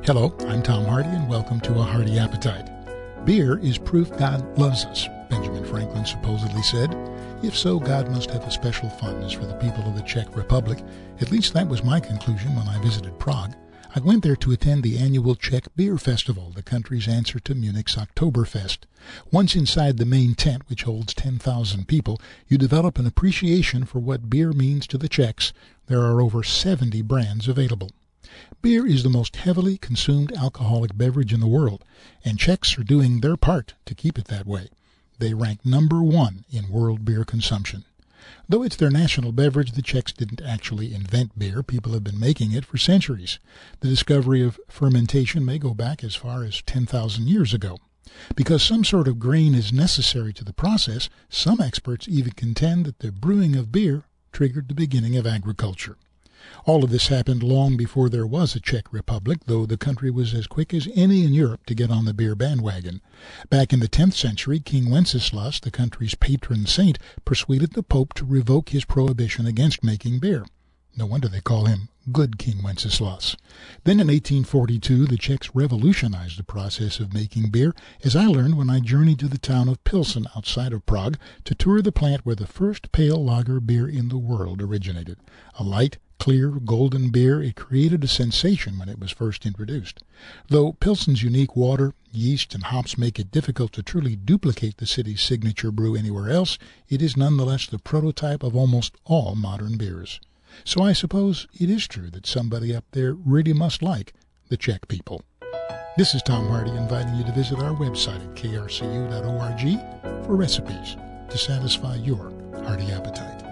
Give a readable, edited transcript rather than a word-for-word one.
Hello, I'm Tom Hardy, and welcome to A Hearty Appetite. Beer is proof God loves us, Benjamin Franklin supposedly said. If so, God must have a special fondness for the people of the Czech Republic. At least that was my conclusion when I visited Prague. I went there to attend the annual Czech Beer Festival, the country's answer to Munich's Oktoberfest. Once inside the main tent, which holds 10,000 people, you develop an appreciation for what beer means to the Czechs. There are over 70 brands available. Beer is the most heavily consumed alcoholic beverage in the world, and Czechs are doing their part to keep it that way. They rank number 1 in world beer consumption. Though it's their national beverage, the Czechs didn't actually invent beer. People have been making it for centuries. The discovery of fermentation may go back as far as 10,000 years ago. Because some sort of grain is necessary to the process, some experts even contend that the brewing of beer triggered the beginning of agriculture. All of this happened long before there was a Czech Republic, though the country was as quick as any in Europe to get on the beer bandwagon. Back in the 10th century, King Wenceslas, the country's patron saint, persuaded the Pope to revoke his prohibition against making beer. No wonder they call him Good King Wenceslas. Then in 1842, the Czechs revolutionized the process of making beer, as I learned when I journeyed to the town of Pilsen outside of Prague to tour the plant where the first pale lager beer in the world originated. A light, clear, golden beer, it created a sensation when it was first introduced. Though Pilsen's unique water, yeast, and hops make it difficult to truly duplicate the city's signature brew anywhere else, it is nonetheless the prototype of almost all modern beers. So I suppose it is true that somebody up there really must like the Czech people. This is Tom Hardy inviting you to visit our website at krcu.org for recipes to satisfy your hearty appetite.